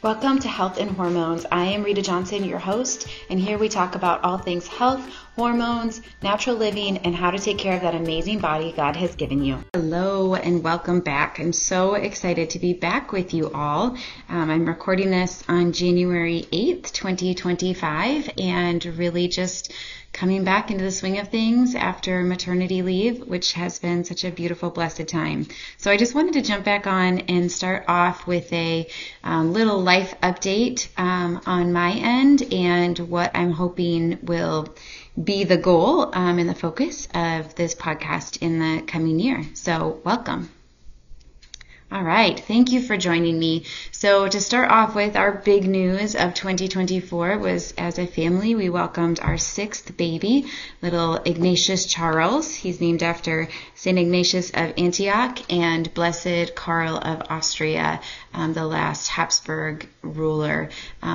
Welcome to Health and Hormones. I am Rita Johnson, your host, and here we talk about all things health, hormones, natural living, and how to take care of that amazing body God has given you. Hello and welcome back. I'm so excited to be back with you all. I'm recording this on January 8th, 2025, and really just coming back into the swing of things after maternity leave, which has been such a beautiful, blessed time. So I just wanted to jump back on and start off with a little life update on my end and what I'm hoping will be the goal and the focus of this podcast in the coming year. So welcome. All right. Thank you for joining me. So to start off with, our big news of 2024 was, as a family, we welcomed our sixth baby, little Ignatius Charles. He's named after St. Ignatius of Antioch and Blessed Karl of Austria, the last Habsburg ruler.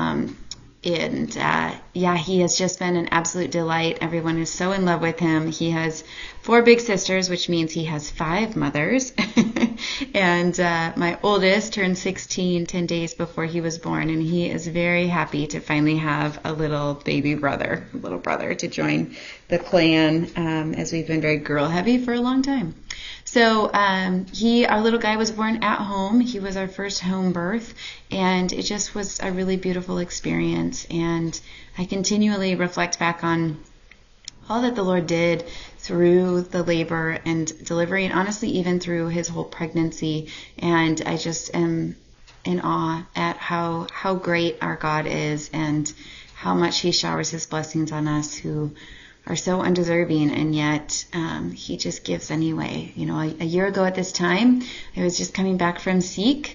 He has just been an absolute delight. Everyone is so in love with him. He has 4 big sisters, which means he has 5 mothers. And my oldest turned 16 10 days before he was born, and he is very happy to finally have a little brother to join the clan, as we've been very girl heavy for a long time. So our little guy was born at home. He was our first home birth, and it just was a really beautiful experience. And I continually reflect back on all that the Lord did through the labor and delivery, and honestly, even through his whole pregnancy. And I just am in awe at how great our God is and how much he showers his blessings on us who are so undeserving, and yet he just gives anyway. You know, a year ago at this time, I was just coming back from Seek,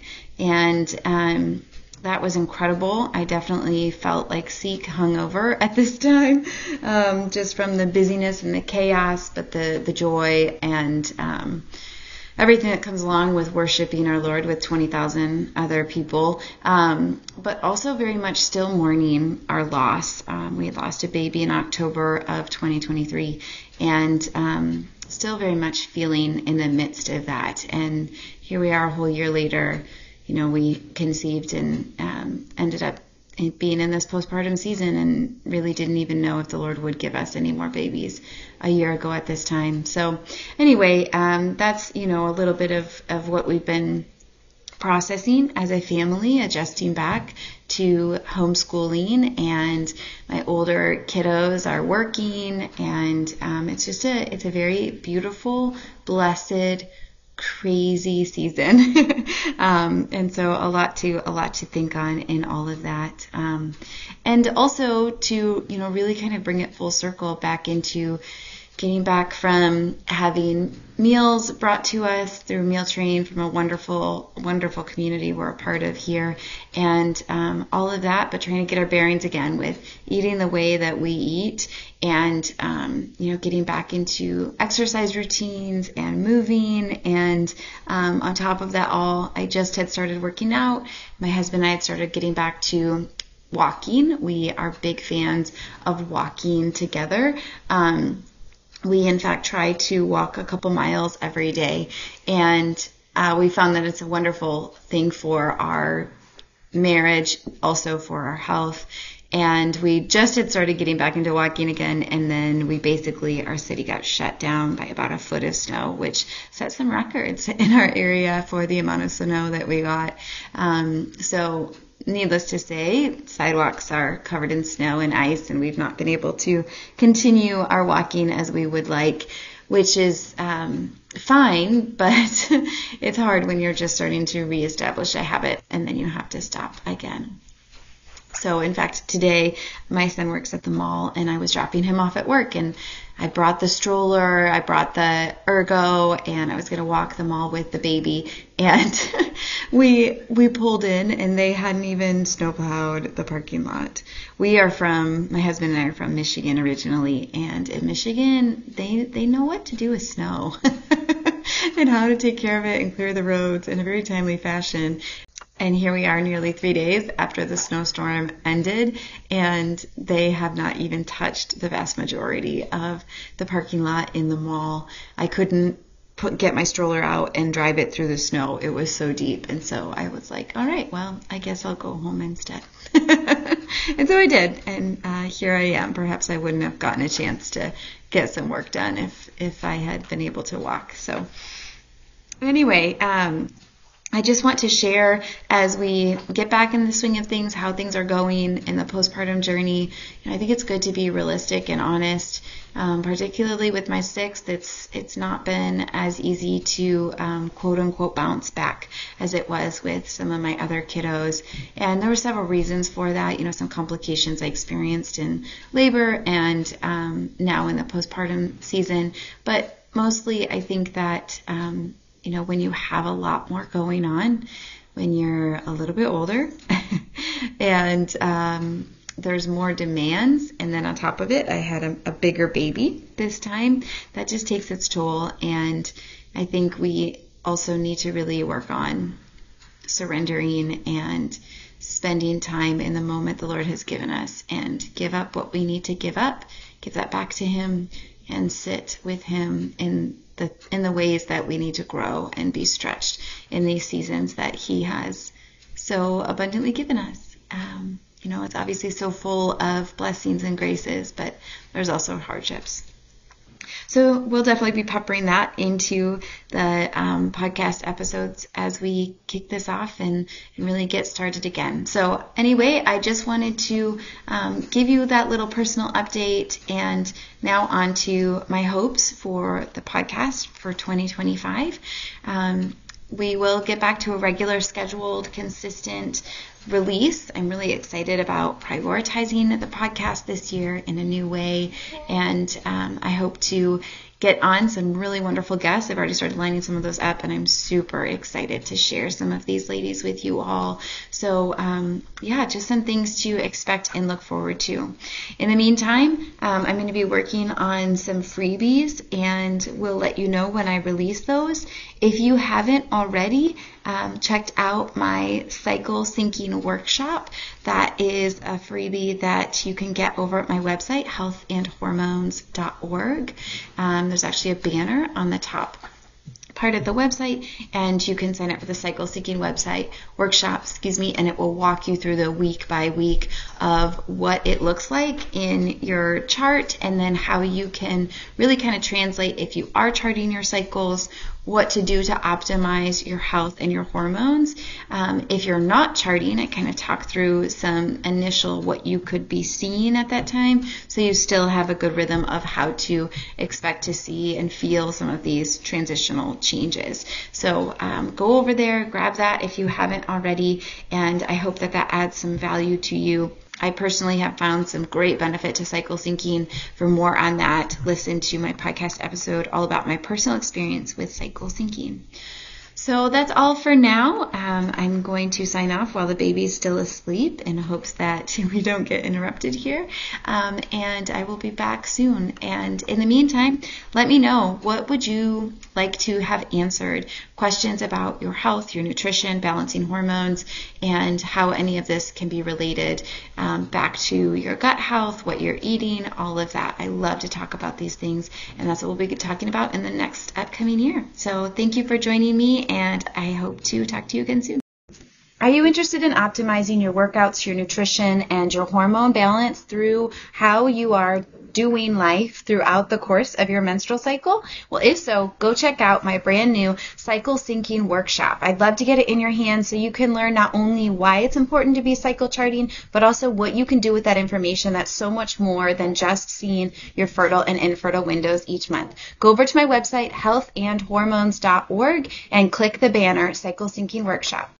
and that was incredible. I definitely felt like Seek hungover at this time, just from the busyness and the chaos, but the joy and everything that comes along with worshiping our Lord with 20,000 other people, but also very much still mourning our loss. We had lost a baby in October of 2023, and still very much feeling in the midst of that. And here we are a whole year later. You know, we conceived and ended up being in this postpartum season and really didn't even know if the Lord would give us any more babies a year ago at this time. So anyway, that's, a little bit of what we've been processing as a family, adjusting back to homeschooling, and my older kiddos are working, and it's a very beautiful, blessed, crazy season. And so a lot to think on in all of that. And also to, really kind of bring it full circle back into getting back from having meals brought to us through Meal Train from a wonderful, wonderful community we're a part of here, and all of that, but trying to get our bearings again with eating the way that we eat, and getting back into exercise routines and moving, and on top of that all, I just had started working out. My husband and I had started getting back to walking. We are big fans of walking together. We, in fact, try to walk a couple miles every day, and we found that it's a wonderful thing for our marriage, also for our health. And we just had started getting back into walking again, and then our city got shut down by about a foot of snow, which set some records in our area for the amount of snow that we got. So needless to say, sidewalks are covered in snow and ice, and we've not been able to continue our walking as we would like, which is fine, but it's hard when you're just starting to reestablish a habit and then you have to stop again. So in fact, today my son works at the mall, and I was dropping him off at work, and I brought the stroller, I brought the ergo, and I was going to walk the mall with the baby, and we pulled in, and they hadn't even snowplowed the parking lot. My husband and I are from Michigan originally, and in Michigan, they know what to do with snow and how to take care of it and clear the roads in a very timely fashion. And here we are nearly 3 days after the snowstorm ended, and they have not even touched the vast majority of the parking lot in the mall. I couldn't get my stroller out and drive it through the snow. It was so deep. And so I was like, all right, well, I guess I'll go home instead. And so I did. And here I am. Perhaps I wouldn't have gotten a chance to get some work done if I had been able to walk. So anyway, I just want to share as we get back in the swing of things, how things are going in the postpartum journey. I think it's good to be realistic and honest, particularly with my sixth. It's not been as easy to quote unquote bounce back as it was with some of my other kiddos. And there were several reasons for that. Some complications I experienced in labor and now in the postpartum season. But mostly I think that when you have a lot more going on, when you're a little bit older and there's more demands, and then on top of it, I had a bigger baby this time, that just takes its toll. And I think we also need to really work on surrendering and spending time in the moment the Lord has given us, and give up what we need to give up, give that back to Him, and sit with Him in the ways that we need to grow and be stretched in these seasons that He has so abundantly given us. It's obviously so full of blessings and graces, but there's also hardships. So we'll definitely be peppering that into the podcast episodes as we kick this off and really get started again. So anyway, I just wanted to give you that little personal update, and now on to my hopes for the podcast for 2025. We will get back to a regular, scheduled, consistent release. I'm really excited about prioritizing the podcast this year in a new way, and I hope to get on some really wonderful guests. I've already started lining some of those up, and I'm super excited to share some of these ladies with you all. So just some things to expect and look forward to. In the meantime, I'm going to be working on some freebies, and we'll let you know when I release those. If you haven't already checked out my cycle syncing workshop, that is a freebie that you can get over at my website, healthandhormones.org. There's actually a banner on the top part of the website, and you can sign up for the cycle syncing workshop, and it will walk you through the week by week of what it looks like in your chart, and then how you can really kind of translate, if you are charting your cycles, what to do to optimize your health and your hormones. If you're not charting, I kind of talk through some initial what you could be seeing at that time, so you still have a good rhythm of how to expect to see and feel some of these transitional changes. So go over there, grab that if you haven't already, and I hope that adds some value to you. I personally have found some great benefit to cycle syncing. For more on that, listen to my podcast episode all about my personal experience with cycle syncing. So that's all for now. I'm going to sign off while the baby's still asleep in hopes that we don't get interrupted here. And I will be back soon. And in the meantime, let me know, what would you like to have answered? Questions about your health, your nutrition, balancing hormones, and how any of this can be related back to your gut health, what you're eating, all of that. I love to talk about these things, and that's what we'll be talking about in the next upcoming year. So thank you for joining me, and I hope to talk to you again soon. Are you interested in optimizing your workouts, your nutrition, and your hormone balance through how you are doing life throughout the course of your menstrual cycle? Well, if so, go check out my brand new cycle syncing workshop. I'd love to get it in your hands so you can learn not only why it's important to be cycle charting, but also what you can do with that information that's so much more than just seeing your fertile and infertile windows each month. Go over to my website, healthandhormones.org, and click the banner, Cycle Syncing Workshop.